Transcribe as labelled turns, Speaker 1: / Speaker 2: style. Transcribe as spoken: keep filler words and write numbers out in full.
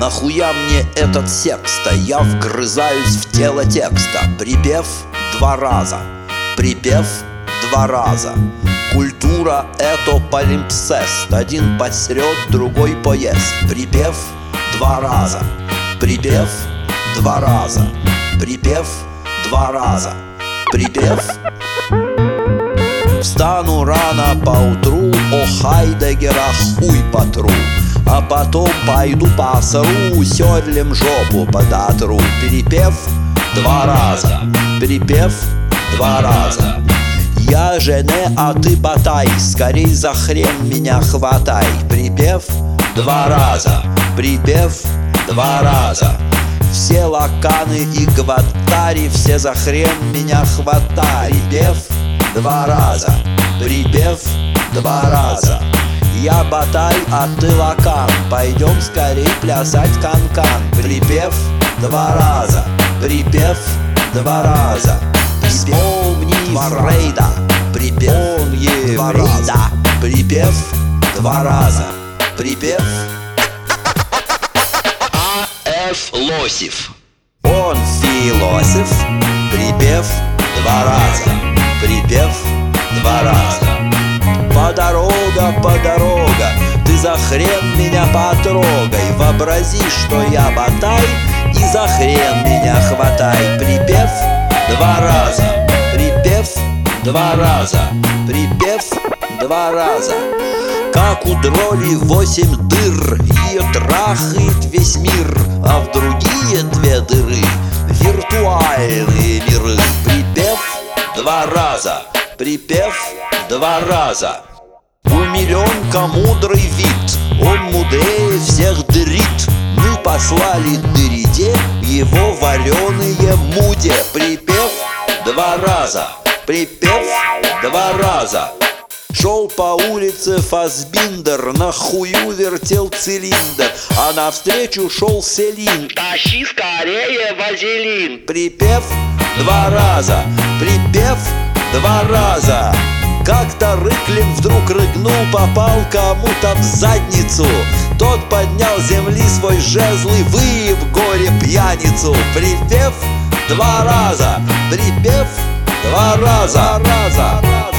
Speaker 1: Нахуя мне этот секст? Я вгрызаюсь в тело текста. Припев два раза, припев два раза. Культура — это полимпсест. Один посрет, другой поест. Припев два раза, припев два раза, припев два раза, припев. Встану рано поутру, о Хайдеггера хуй потру, а потом пойду посру, седлем жопу подотру. Перепев два раза, перепев два раза. Я жене, а ты ботай, скорей за хрен меня хватай. Припев два раза, припев два раза. Все лаканы и гваттари, все за хрен меня хватай. Припев два раза, припев два раза. Я ботай, а ты лакан, пойдем скорей плясать канкан. Припев два раза, припев два раза. Вспомни Фрейда, припев он еврей, да. Припев два раза, припев. А Ф Лосев, он философ. Припев два раза, припев два раза. По дорога, по дорога, ты за хрен меня потрогай. Вообрази, что я ботай, и за хрен меня хватай. Припев два раза, припев два раза, припев два раза. Как у дроли восемь дыр, ее трахает весь мир, а в другие две дыры виртуальные миры. Припев два раза, припев два раза. У миллионка мудрый вид, он мудрее всех дырит. Мы послали дыриде его вареные муде. Припев два раза, припев два раза. Шел по улице Фассбиндер, на хую вертел цилиндр, а навстречу шел Селин: тащи скорее вазелин. Припев два раза, припев два раза. Как-то Рыклин вдруг рыгнул, попал кому-то в задницу. Тот поднял с земли свой жезл и выеб горе пьяницу. Припев два раза, припев два раза, раза.